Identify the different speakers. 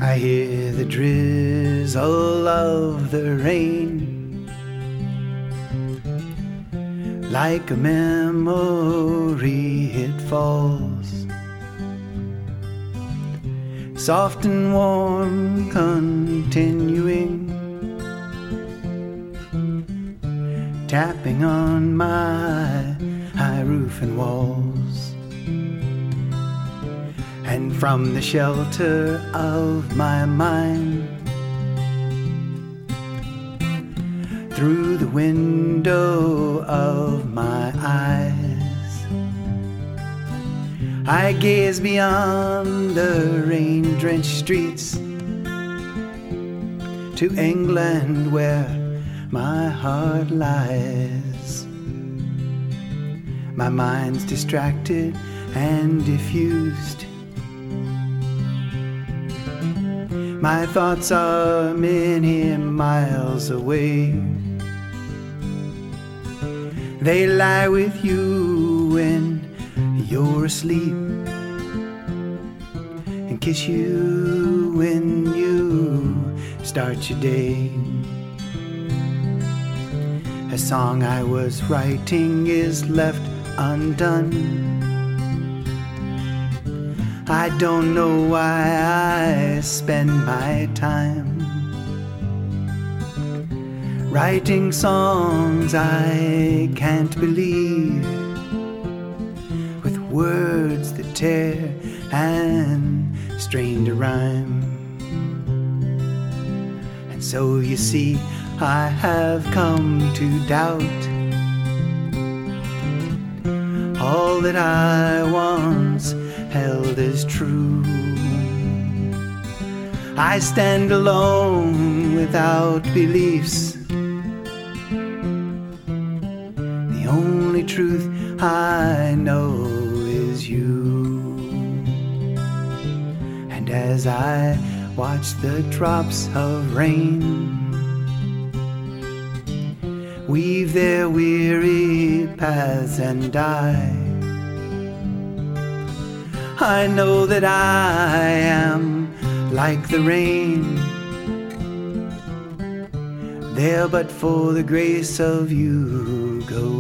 Speaker 1: I hear the drizzle of the rain, like a memory it falls, soft and warm, continuing, tapping on my high roof and walls. And from the shelter of my mind, through the window of my eyes, I gaze beyond the rain-drenched streets to England where my heart lies. My mind's distracted and diffused. My thoughts are many miles away. They lie with you when you're asleep, and kiss you when you start your day. A song I was writing is left undone. I don't know why I spend my time writing songs I can't believe, with words that tear and strain to rhyme. And so you see, I have come to doubt all that I once held as true. I stand alone without beliefs. The only truth I know is you. And as I watch the drops of rain weave their weary paths and die, I know that I am like the rain, there but for the grace of you go